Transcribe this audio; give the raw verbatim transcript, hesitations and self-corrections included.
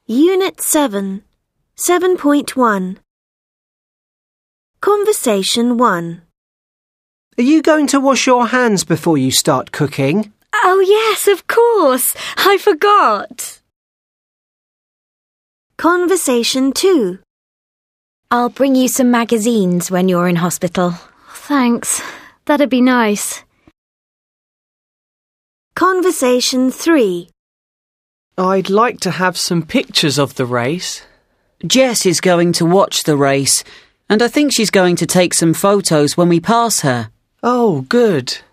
Unit seven, seven point one. Conversation one. Are you going to wash your hands before you start cooking? Oh yes, of course. I forgot. Conversation two. I'll bring you some magazines when you're in hospital. Thanks. That'd be nice. Conversation three. I'd like to have some pictures of the race. Jess is going to watch the race, and I think she's going to take some photos when we pass her. Oh, good.